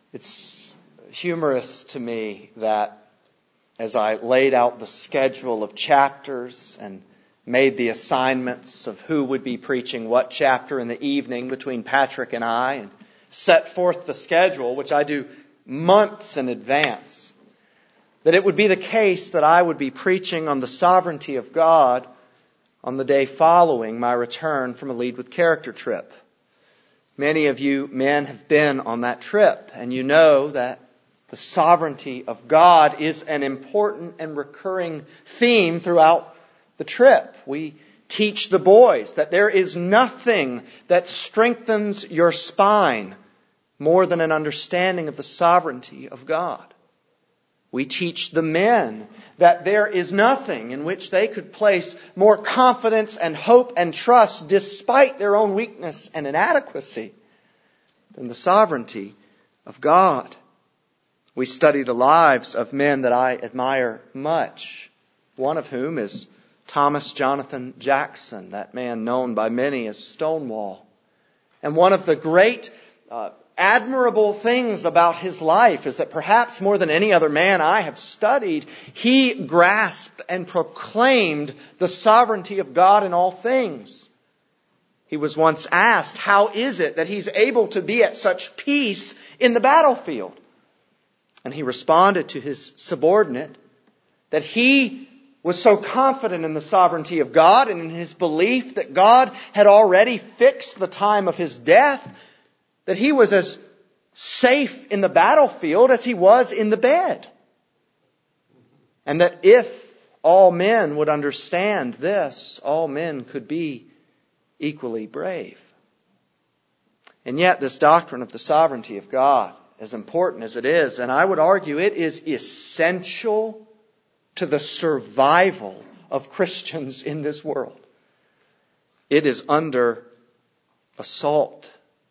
It's humorous to me that as I laid out the schedule of chapters and made the assignments of who would be preaching what chapter in the evening between Patrick and I, and set forth the schedule, which I do months in advance, that it would be the case that I would be preaching on the sovereignty of God on the day following my return from a Lead with Character trip. Many of you men have been on that trip, and you know that the sovereignty of God is an important and recurring theme throughout the trip. We teach the boys that there is nothing that strengthens your spine more than an understanding of the sovereignty of God. We teach the men that there is nothing in which they could place more confidence and hope and trust despite their own weakness and inadequacy than the sovereignty of God. We study the lives of men that I admire much, one of whom is Thomas Jonathan Jackson, that man known by many as Stonewall. And one of the great admirable things about his life is that perhaps more than any other man I have studied, he grasped and proclaimed the sovereignty of God in all things. He was once asked, how is it that he's able to be at such peace in the battlefield? And he responded to his subordinate that he was so confident in the sovereignty of God and in his belief that God had already fixed the time of his death, that he was as safe in the battlefield as he was in the bed. And that if all men would understand this, all men could be equally brave. And yet this doctrine of the sovereignty of God, as important as it is, and I would argue it is essential to the survival of Christians in this world. It is under assault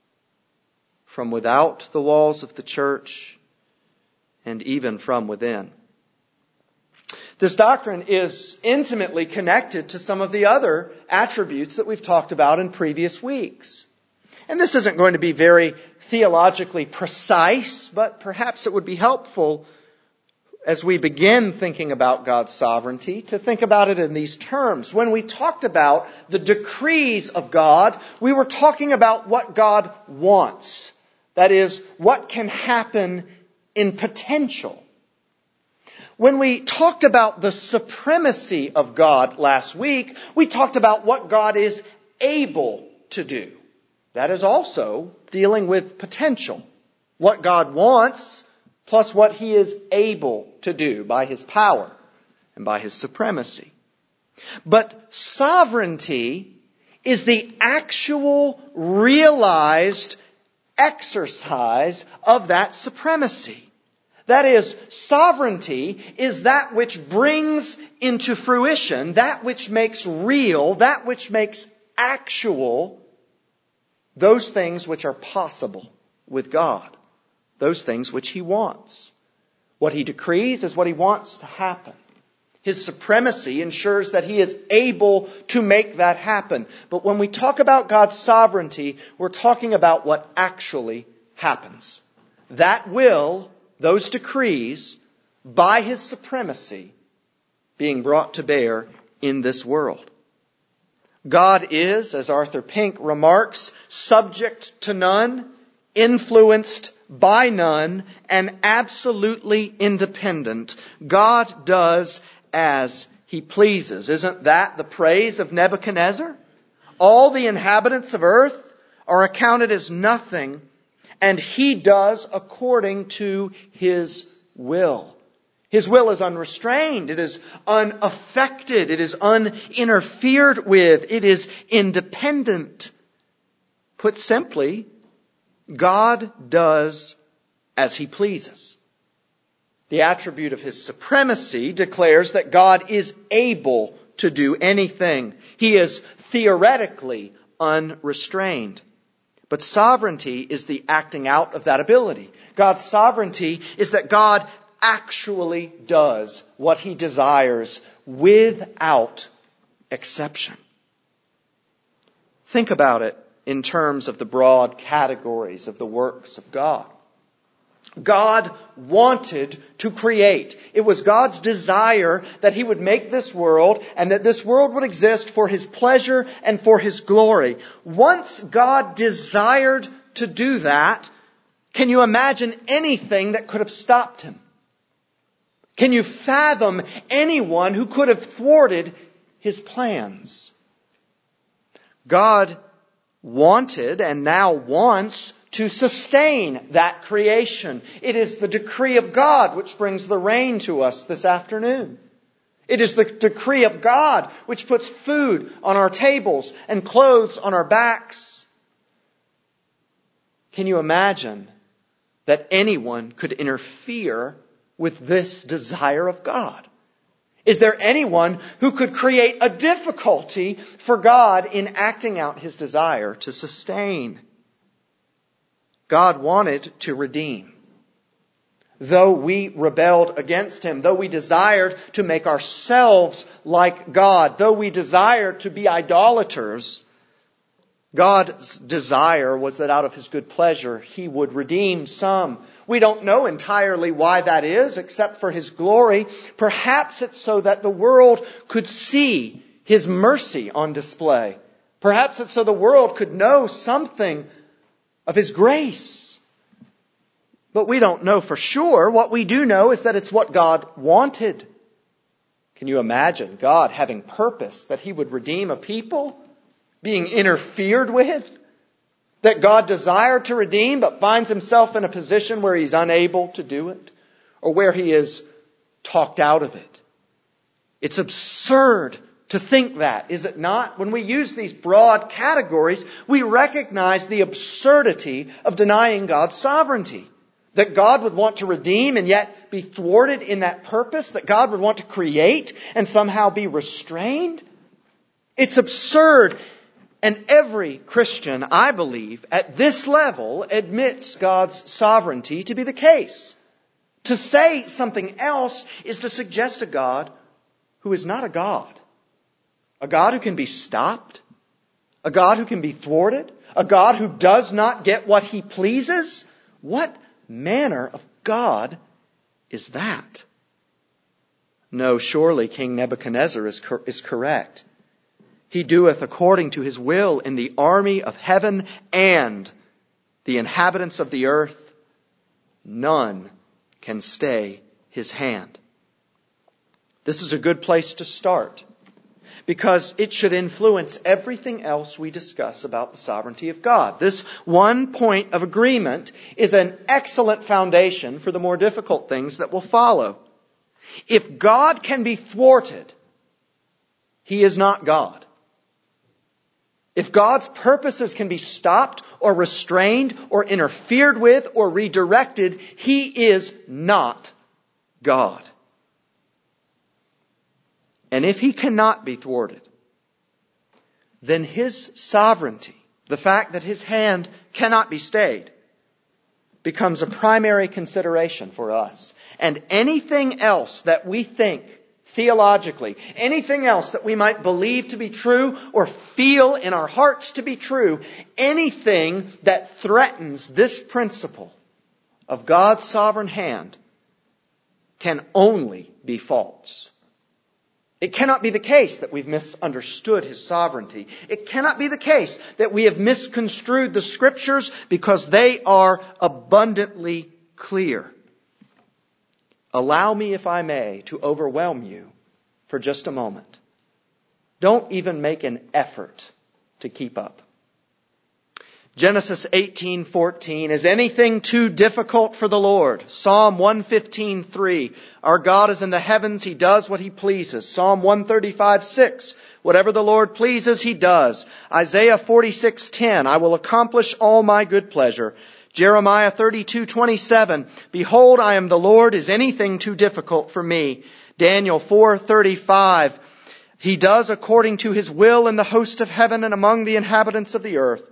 from without the walls of the church and even from within. This doctrine is intimately connected to some of the other attributes that we've talked about in previous weeks. And this isn't going to be very theologically precise, but perhaps it would be helpful as we begin thinking about God's sovereignty to think about it in these terms. When we talked about the decrees of God, we were talking about what God wants. That is, what can happen in potential. When we talked about the supremacy of God last week, we talked about what God is able to do. That is also dealing with potential. What God wants plus what He is able to do by His power and by His supremacy. But sovereignty is the actual realized exercise of that supremacy. That is, sovereignty is that which brings into fruition, that which makes real, that which makes actual those things which are possible with God, those things which He wants. What He decrees is what He wants to happen. His supremacy ensures that He is able to make that happen. But when we talk about God's sovereignty, we're talking about what actually happens. That will, those decrees, by His supremacy, being brought to bear in this world. God is, as Arthur Pink remarks, subject to none, influenced by none, and absolutely independent. God does as He pleases. Isn't that the praise of Nebuchadnezzar? All the inhabitants of earth are accounted as nothing, and he does according to his will. His will is unrestrained. It is unaffected. It is uninterfered with. It is independent. Put simply, God does as He pleases. The attribute of His supremacy declares that God is able to do anything. He is theoretically unrestrained. But sovereignty is the acting out of that ability. God's sovereignty is that God actually does what He desires without exception. Think about it in terms of the broad categories of the works of God. God wanted to create. It was God's desire that He would make this world and that this world would exist for His pleasure and for His glory. Once God desired to do that, can you imagine anything that could have stopped Him? Can you fathom anyone who could have thwarted His plans? God wanted and now wants to sustain that creation. It is the decree of God which brings the rain to us this afternoon. It is the decree of God which puts food on our tables and clothes on our backs. Can you imagine that anyone could interfere with this desire of God? Is there anyone who could create a difficulty for God in acting out His desire to sustain? God wanted to redeem. Though we rebelled against Him, though we desired to make ourselves like God, though we desired to be idolaters, God's desire was that out of His good pleasure He would redeem some. We don't know entirely why that is, except for His glory. Perhaps it's so that the world could see His mercy on display. Perhaps it's so the world could know something of His grace. But we don't know for sure. What we do know is that it's what God wanted. Can you imagine God having purpose that He would redeem a people being interfered with? That God desired to redeem but finds Himself in a position where He's unable to do it, or where He is talked out of it. It's absurd to think that, is it not? When we use these broad categories, we recognize the absurdity of denying God's sovereignty. That God would want to redeem and yet be thwarted in that purpose. That God would want to create and somehow be restrained. It's absurd. And every Christian, I believe, at this level admits God's sovereignty to be the case. To say something else is to suggest a God who is not a God. A God who can be stopped. A God who can be thwarted. A God who does not get what He pleases. What manner of God is that? No, surely King Nebuchadnezzar is correct. He doeth according to His will in the army of heaven and the inhabitants of the earth. None can stay His hand. This is a good place to start, because it should influence everything else we discuss about the sovereignty of God. This one point of agreement is an excellent foundation for the more difficult things that will follow. If God can be thwarted, He is not God. If God's purposes can be stopped or restrained or interfered with or redirected, He is not God. And if He cannot be thwarted, then His sovereignty, the fact that His hand cannot be stayed, becomes a primary consideration for us. And anything else that we think theologically, anything else that we might believe to be true or feel in our hearts to be true, anything that threatens this principle of God's sovereign hand can only be false. It cannot be the case that we've misunderstood His sovereignty. It cannot be the case that we have misconstrued the Scriptures, because they are abundantly clear. Allow me, if I may, to overwhelm you for just a moment. Don't even make an effort to keep up. Genesis 18:14, is anything too difficult for the Lord? Psalm 115:3, our God is in the heavens, He does what He pleases. Psalm 135:6, whatever the Lord pleases, He does. Isaiah 46:10, I will accomplish all my good pleasure. Jeremiah 32:27, behold, I am the Lord, is anything too difficult for me? Daniel 4:35, He does according to His will in the host of heaven and among the inhabitants of the earth.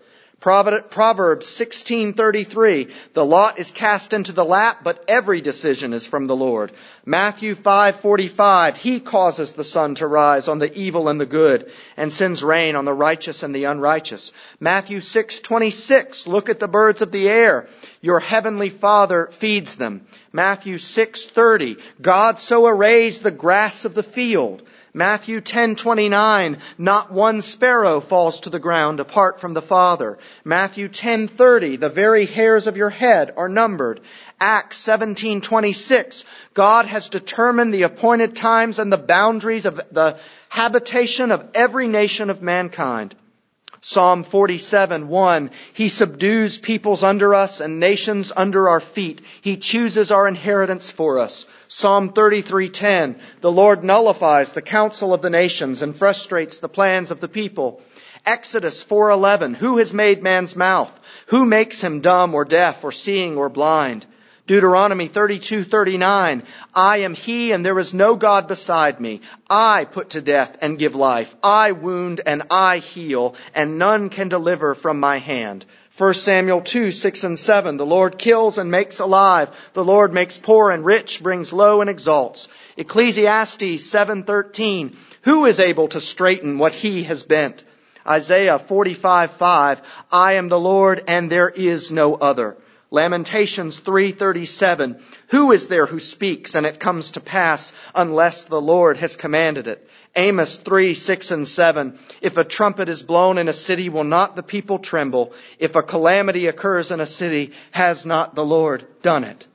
Proverbs 16:33, the lot is cast into the lap, but every decision is from the Lord. Matthew 5:45, He causes the sun to rise on the evil and the good, and sends rain on the righteous and the unrighteous. Matthew 6:26, look at the birds of the air. Your heavenly Father feeds them. Matthew 6:30, God so arrays the grass of the field. Matthew 10:29, not one sparrow falls to the ground apart from the Father. Matthew 10:30, the very hairs of your head are numbered. Acts 17:26, God has determined the appointed times and the boundaries of the habitation of every nation of mankind. Psalm 47:1, He subdues peoples under us and nations under our feet. He chooses our inheritance for us. Psalm 33:10, the Lord nullifies the counsel of the nations and frustrates the plans of the people. Exodus 4:11, who has made man's mouth? Who makes him dumb or deaf or seeing or blind? Deuteronomy 32:39, I am He and there is no God beside me. I put to death and give life. I wound and I heal, and none can deliver from my hand. 1 Samuel 2:6 and 7, the Lord kills and makes alive. The Lord makes poor and rich, brings low and exalts. Ecclesiastes 7:13, who is able to straighten what He has bent? Isaiah 45:5, I am the Lord and there is no other. Lamentations 3:37, who is there who speaks and it comes to pass unless the Lord has commanded it? Amos 3:6 and 7, if a trumpet is blown in a city, will not the people tremble? If a calamity occurs in a city, has not the Lord done it?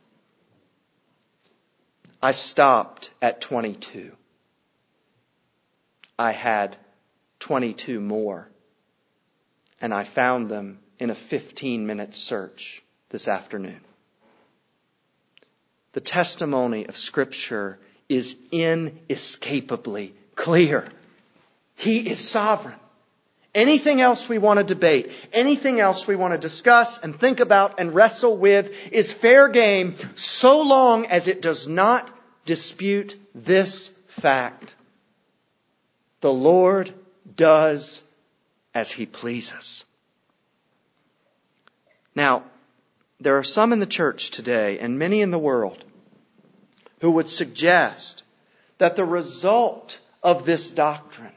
I stopped at 22. I had 22 more. And I found them in a 15-minute search this afternoon. The testimony of Scripture is inescapably clear. He is sovereign. Anything else we want to debate, anything else we want to discuss and think about and wrestle with is fair game so long as it does not dispute this fact. The Lord does as He pleases. Now, there are some in the church today and many in the world who would suggest that the result of this doctrine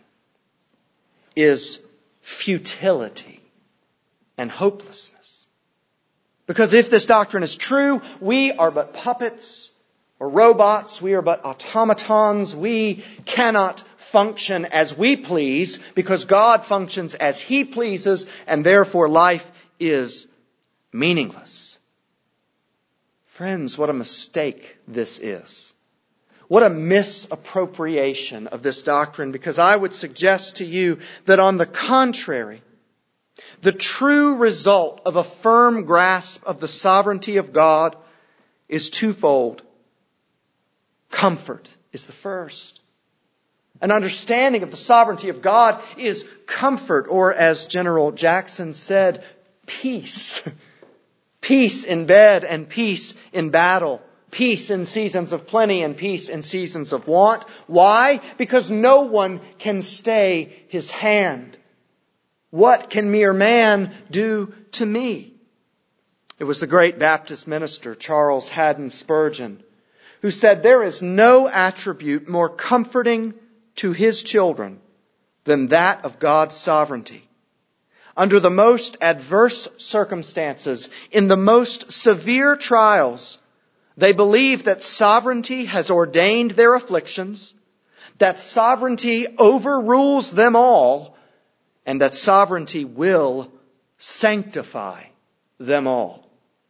is futility and hopelessness. Because if this doctrine is true, we are but puppets or robots. We are but automatons. We cannot function as we please because God functions as He pleases, and therefore life is meaningless. Friends, what a mistake this is. What a misappropriation of this doctrine, because I would suggest to you that on the contrary, the true result of a firm grasp of the sovereignty of God is twofold. Comfort is the first. An understanding of the sovereignty of God is comfort, or as General Jackson said, peace. Peace in bed and peace in battle. Peace in seasons of plenty and peace in seasons of want. Why? Because no one can stay his hand. What can mere man do to me? It was the great Baptist minister, Charles Haddon Spurgeon, who said, there is no attribute more comforting to His children than that of God's sovereignty. Under the most adverse circumstances, in the most severe trials, they believe that sovereignty has ordained their afflictions, that sovereignty overrules them all, and that sovereignty will sanctify them all.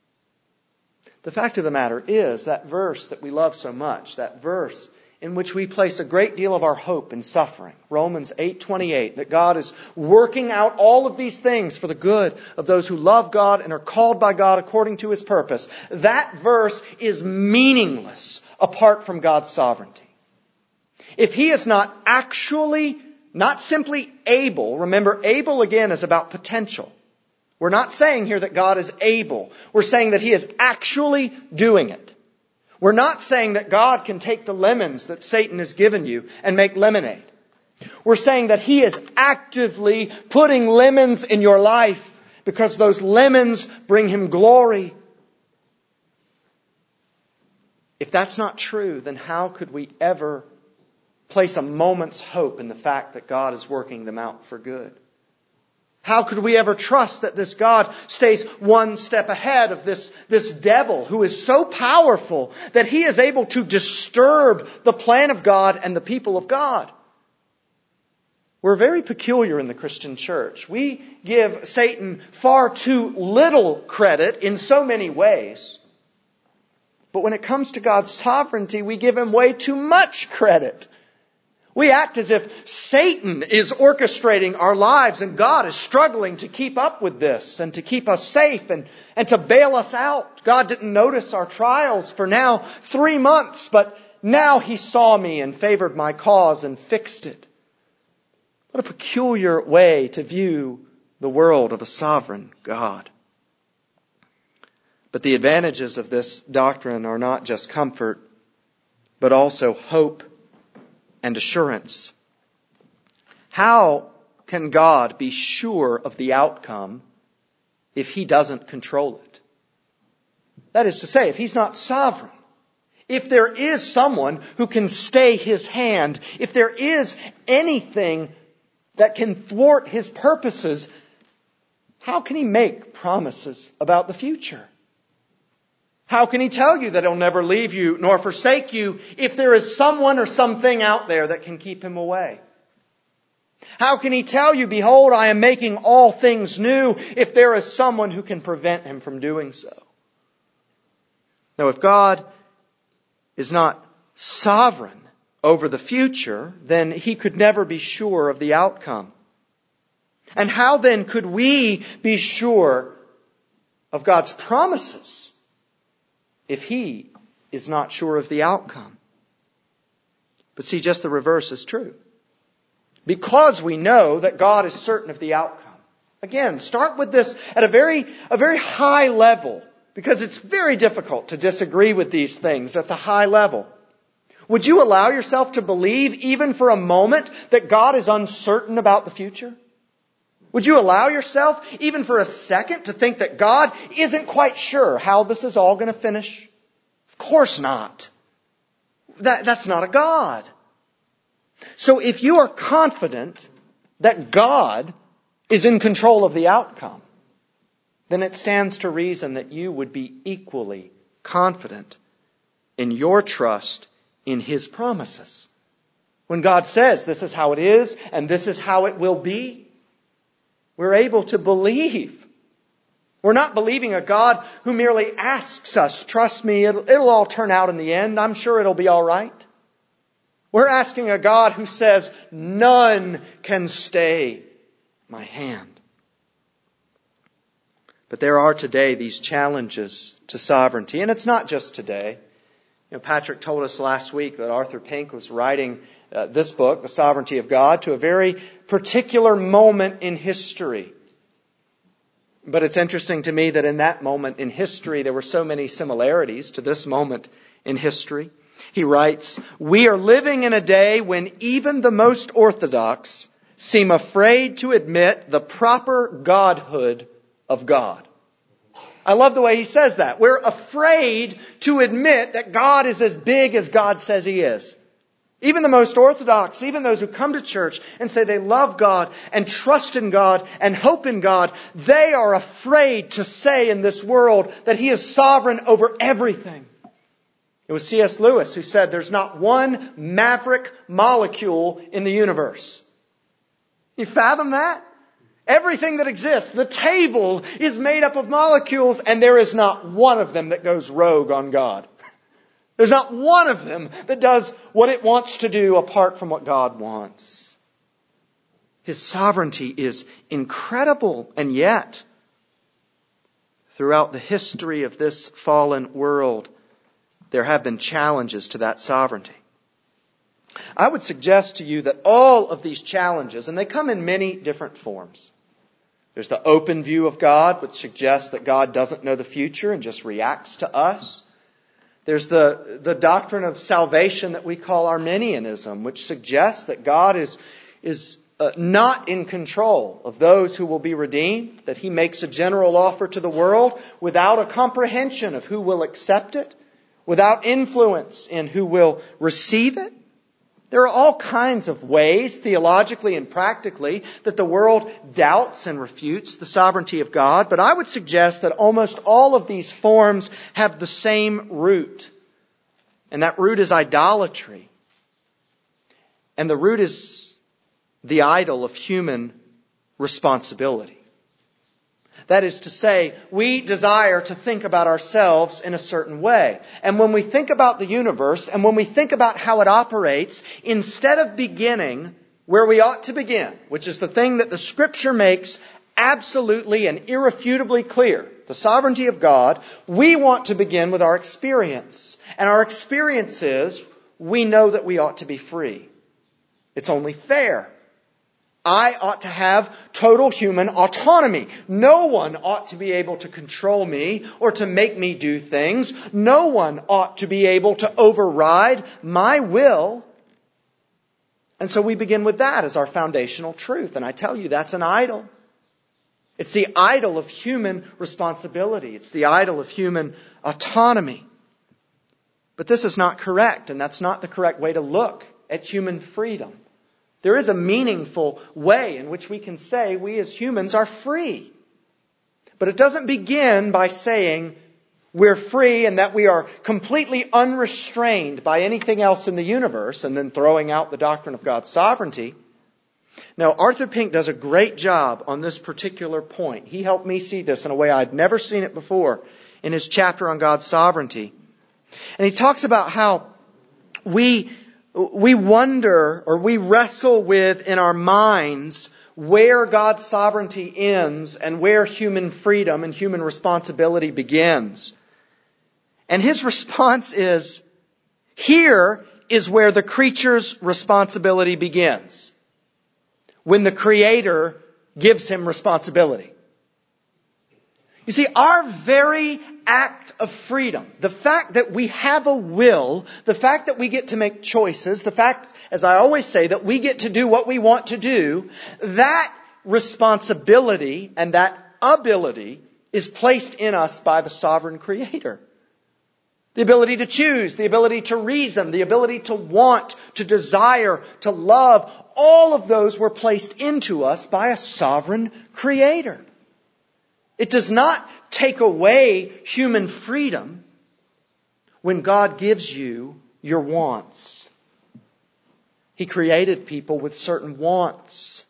The fact of the matter is that verse that we love so much, that verse in which we place a great deal of our hope in suffering, Romans 8:28, that God is working out all of these things for the good of those who love God and are called by God according to His purpose. That verse is meaningless apart from God's sovereignty. If He is not actually, not simply able, remember, able again is about potential. We're not saying here that God is able. We're saying that He is actually doing it. We're not saying that God can take the lemons that Satan has given you and make lemonade. We're saying that He is actively putting lemons in your life because those lemons bring Him glory. If that's not true, then how could we ever place a moment's hope in the fact that God is working them out for good? How could we ever trust that this God stays one step ahead of this devil who is so powerful that he is able to disturb the plan of God and the people of God? We're very peculiar in the Christian church. We give Satan far too little credit in so many ways. But when it comes to God's sovereignty, we give Him way too much credit. We act as if Satan is orchestrating our lives and God is struggling to keep up with this and to keep us safe and to bail us out. God didn't notice our trials for now 3 months, but now He saw me and favored my cause and fixed it. What a peculiar way to view the world of a sovereign God. But the advantages of this doctrine are not just comfort, but also hope and assurance. How can God be sure of the outcome if He doesn't control it? That is to say, if He's not sovereign, if there is someone who can stay His hand, if there is anything that can thwart His purposes, how can He make promises about the future? How can He tell you that He'll never leave you nor forsake you if there is someone or something out there that can keep Him away? How can He tell you, behold, I am making all things new, if there is someone who can prevent Him from doing so? Now, if God is not sovereign over the future, then He could never be sure of the outcome. And how then could we be sure of God's promises if He is not sure of the outcome? But see, just the reverse is true. Because we know that God is certain of the outcome. Again, start with this at a very high level, because it's very difficult to disagree with these things at the high level. Would you allow yourself to believe, even for a moment, that God is uncertain about the future? Would you allow yourself, even for a second, to think that God isn't quite sure how this is all going to finish? Of course not. That's not a God. So if you are confident that God is in control of the outcome, then it stands to reason that you would be equally confident in your trust in His promises. When God says this is how it is and this is how it will be, we're able to believe. We're not believing a God who merely asks us, trust me, it'll all turn out in the end. I'm sure it'll be all right. We're asking a God who says, none can stay my hand. But there are today these challenges to sovereignty. And it's not just today. Patrick told us last week that Arthur Pink was writing this book, The Sovereignty of God, to a very particular moment in history. But it's interesting to me that in that moment in history, there were so many similarities to this moment in history. He writes, "We are living in a day when even the most orthodox seem afraid to admit the proper godhood of God." I love the way he says that. We're afraid to admit that God is as big as God says He is. Even the most orthodox, even those who come to church and say they love God and trust in God and hope in God, they are afraid to say in this world that He is sovereign over everything. It was C.S. Lewis who said there's not one maverick molecule in the universe. You fathom that? Everything that exists, the table is made up of molecules, and there is not one of them that goes rogue on God. There's not one of them that does what it wants to do apart from what God wants. His sovereignty is incredible, and yet, throughout the history of this fallen world, there have been challenges to that sovereignty. I would suggest to you that all of these challenges, and they come in many different forms. There's the open view of God, which suggests that God doesn't know the future and just reacts to us. There's the doctrine of salvation that we call Arminianism, which suggests that God is not in control of those who will be redeemed, that He makes a general offer to the world without a comprehension of who will accept it, without influence in who will receive it. There are all kinds of ways, theologically and practically, that the world doubts and refutes the sovereignty of God. But I would suggest that almost all of these forms have the same root. And that root is idolatry. And the root is the idol of human responsibility. That is to say, we desire to think about ourselves in a certain way. And when we think about the universe, and when we think about how it operates, instead of beginning where we ought to begin, which is the thing that the Scripture makes absolutely and irrefutably clear, the sovereignty of God, we want to begin with our experience. And our experience is, we know that we ought to be free. It's only fair. I ought to have total human autonomy. No one ought to be able to control me or to make me do things. No one ought to be able to override my will. And so we begin with that as our foundational truth. And I tell you, that's an idol. It's the idol of human responsibility. It's the idol of human autonomy. But this is not correct, and that's not the correct way to look at human freedom. There is a meaningful way in which we can say we as humans are free. But it doesn't begin by saying we're free and that we are completely unrestrained by anything else in the universe and then throwing out the doctrine of God's sovereignty. Now, Arthur Pink does a great job on this particular point. He helped me see this in a way I'd never seen it before in his chapter on God's sovereignty. And he talks about how we wonder or we wrestle with in our minds where God's sovereignty ends and where human freedom and human responsibility begins. And his response is, here is where the creature's responsibility begins. When the Creator gives him responsibility. You see, our very act of freedom, the fact that we have a will, the fact that we get to make choices, the fact, as I always say, that we get to do what we want to do, that responsibility and that ability is placed in us by the sovereign Creator. The ability to choose, the ability to reason, the ability to want, to desire, to love, all of those were placed into us by a sovereign Creator. It does not take away human freedom when God gives you your wants. He created people with certain wants.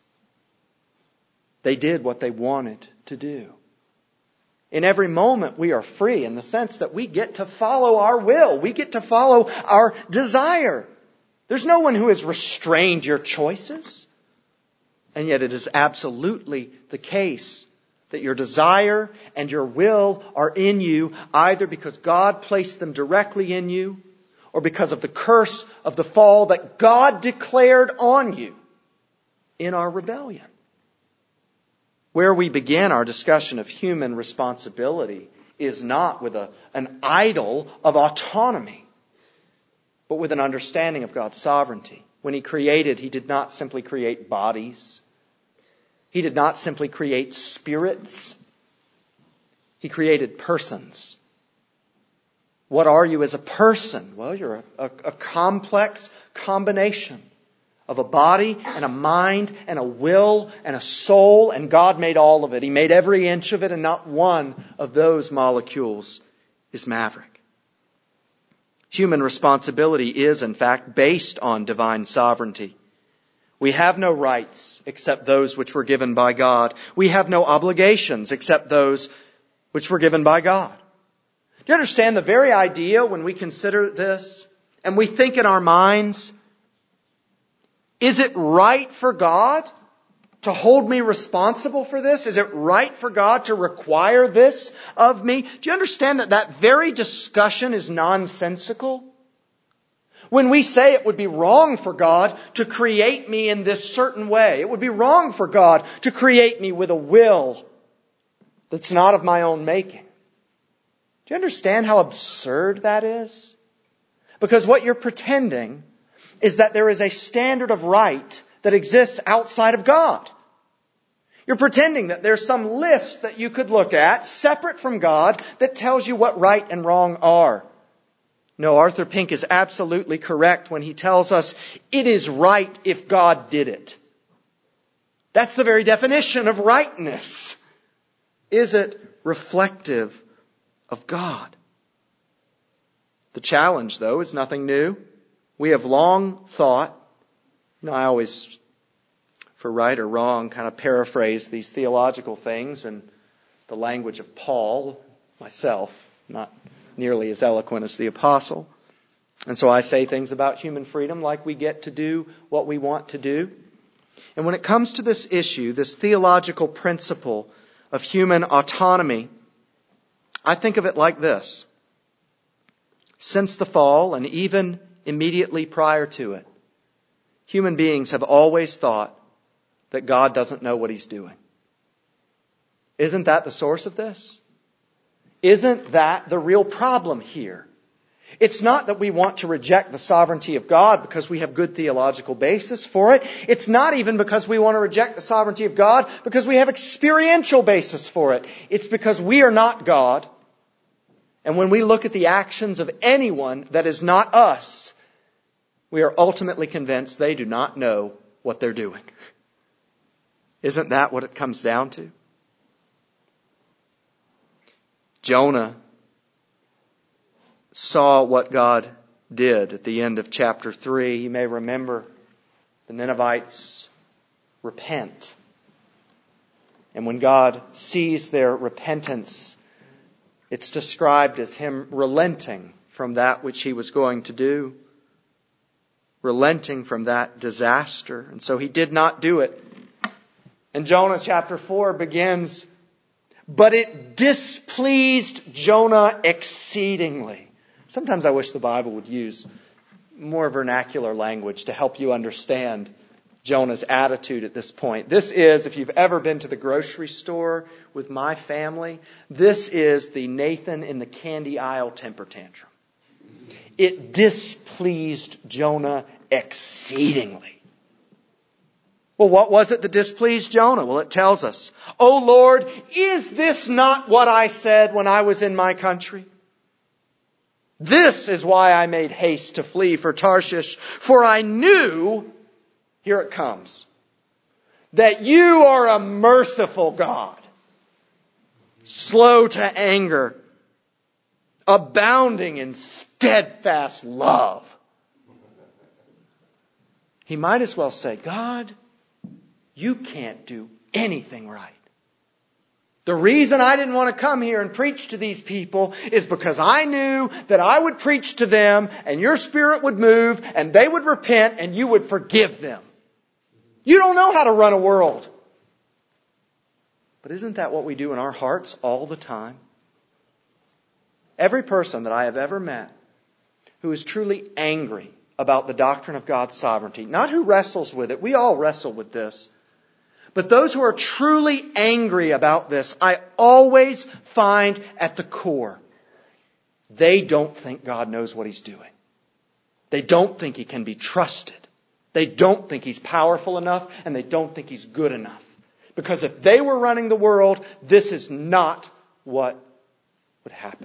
They did what they wanted to do. In every moment we are free in the sense that we get to follow our will. We get to follow our desire. There's no one who has restrained your choices. And yet it is absolutely the case that your desire and your will are in you either because God placed them directly in you or because of the curse of the fall that God declared on you in our rebellion. Where we begin our discussion of human responsibility is not with an idol of autonomy, but with an understanding of God's sovereignty. When He created, He did not simply create bodies. He did not simply create spirits. He created persons. What are you as a person? Well, you're a complex combination of a body and a mind and a will and a soul, and God made all of it. He made every inch of it, and not one of those molecules is maverick. Human responsibility is, in fact, based on divine sovereignty. We have no rights except those which were given by God. We have no obligations except those which were given by God. Do you understand the very idea when we consider this and we think in our minds, is it right for God to hold me responsible for this? Is it right for God to require this of me? Do you understand that that very discussion is nonsensical? When we say it would be wrong for God to create me in this certain way, it would be wrong for God to create me with a will that's not of my own making. Do you understand how absurd that is? Because what you're pretending is that there is a standard of right that exists outside of God. You're pretending that there's some list that you could look at, separate from God, that tells you what right and wrong are. No, Arthur Pink is absolutely correct when he tells us it is right if God did it. That's the very definition of rightness. Is it reflective of God? The challenge, though, is nothing new. We have long thought, I always, for right or wrong, kind of paraphrase these theological things in the language of Paul, myself, not nearly as eloquent as the apostle. And so I say things about human freedom like we get to do what we want to do. And when it comes to this issue, this theological principle of human autonomy, I think of it like this. Since the fall, and even immediately prior to it, human beings have always thought that God doesn't know what He's doing. Isn't that the source of this? Isn't that the real problem here? It's not that we want to reject the sovereignty of God because we have good theological basis for it. It's not even because we want to reject the sovereignty of God because we have experiential basis for it. It's because we are not God. And when we look at the actions of anyone that is not us, we are ultimately convinced they do not know what they're doing. Isn't that what it comes down to? Jonah saw what God did at the end of chapter 3. You may remember the Ninevites repent. And when God sees their repentance, it's described as Him relenting from that which He was going to do. Relenting from that disaster. And so He did not do it. And Jonah chapter 4 begins, but it displeased Jonah exceedingly. Sometimes I wish the Bible would use more vernacular language to help you understand Jonah's attitude at this point. This is, if you've ever been to the grocery store with my family, this is the Nathan in the candy aisle temper tantrum. It displeased Jonah exceedingly. Well, what was it that displeased Jonah? Well, it tells us, "O Lord, is this not what I said when I was in my country? This is why I made haste to flee for Tarshish, for I knew," here it comes, "that you are a merciful God, slow to anger, abounding in steadfast love." He might as well say, God, you can't do anything right. The reason I didn't want to come here and preach to these people is because I knew that I would preach to them and your Spirit would move and they would repent and you would forgive them. You don't know how to run a world. But isn't that what we do in our hearts all the time? Every person that I have ever met who is truly angry about the doctrine of God's sovereignty, not who wrestles with it, we all wrestle with this, but those who are truly angry about this, I always find at the core, they don't think God knows what He's doing. They don't think He can be trusted. They don't think He's powerful enough, and they don't think He's good enough. Because if they were running the world, this is not what would happen.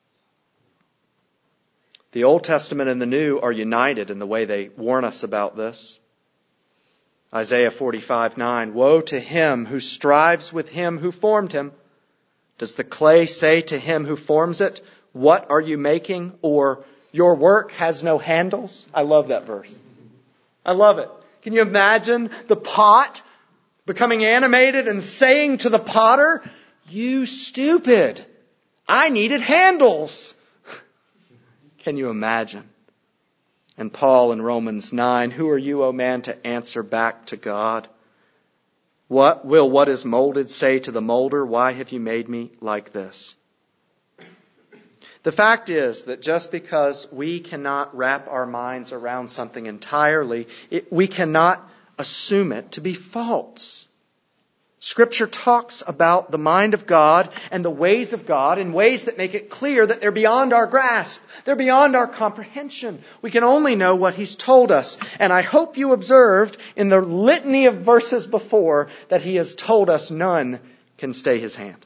The Old Testament and the New are united in the way they warn us about this. Isaiah 45:9, "Woe to him who strives with Him who formed him. Does the clay say to him who forms it, 'What are you making?' Or, 'Your work has no handles'?" I love that verse. I love it. Can you imagine the pot becoming animated and saying to the potter, "You stupid, I needed handles"? Can you imagine? And Paul in Romans 9, "Who are you, O man, to answer back to God? What will what is molded say to the molder? Why have you made me like this?" The fact is that just because we cannot wrap our minds around something entirely, we cannot assume it to be false. Scripture talks about the mind of God and the ways of God in ways that make it clear that they're beyond our grasp, They're beyond our comprehension. We can only know what He's told us. And I hope you observed in the litany of verses before that He has told us none can stay His hand.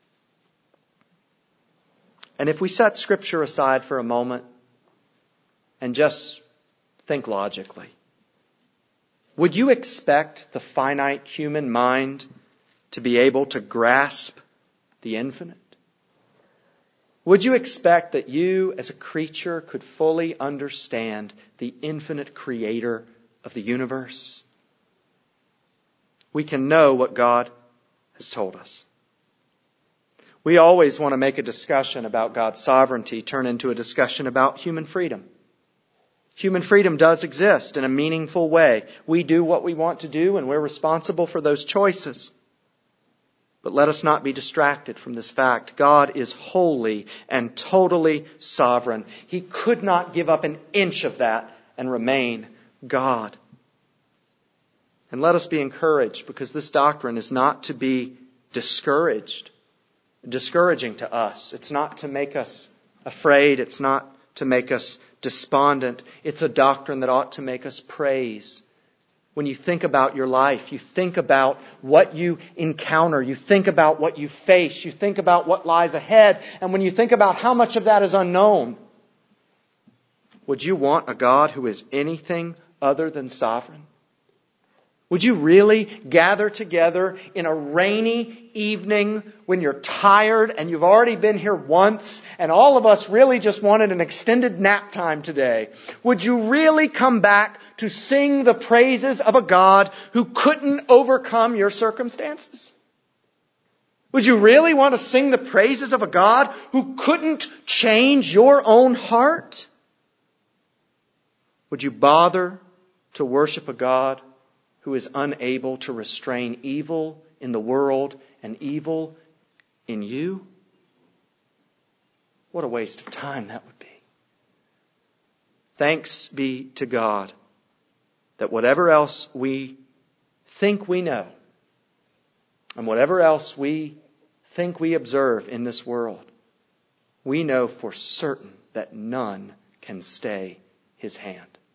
And if we set Scripture aside for a moment and just think logically, would you expect the finite human mind to be able to grasp the infinite? Would you expect that you as a creature could fully understand the infinite creator of the universe? We can know what God has told us. We always want to make a discussion about God's sovereignty turn into a discussion about human freedom. Human freedom does exist in a meaningful way. We do what we want to do and we're responsible for those choices. But let us not be distracted from this fact. God is holy and totally sovereign. He could not give up an inch of that and remain God. And let us be encouraged, because this doctrine is not to be discouraging to us. It's not to make us afraid. It's not to make us despondent. It's a doctrine that ought to make us praise. When you think about your life, you think about what you encounter, you think about what you face, you think about what lies ahead, and when you think about how much of that is unknown, would you want a God who is anything other than sovereign? Would you really gather together in a rainy evening when you're tired and you've already been here once and all of us really just wanted an extended nap time today? Would you really come back to sing the praises of a God who couldn't overcome your circumstances? Would you really want to sing the praises of a God who couldn't change your own heart? Would you bother to worship a God who is unable to restrain evil in the world and evil in you? What a waste of time that would be. Thanks be to God that whatever else we think we know and whatever else we think we observe in this world, we know for certain that none can stay His hand.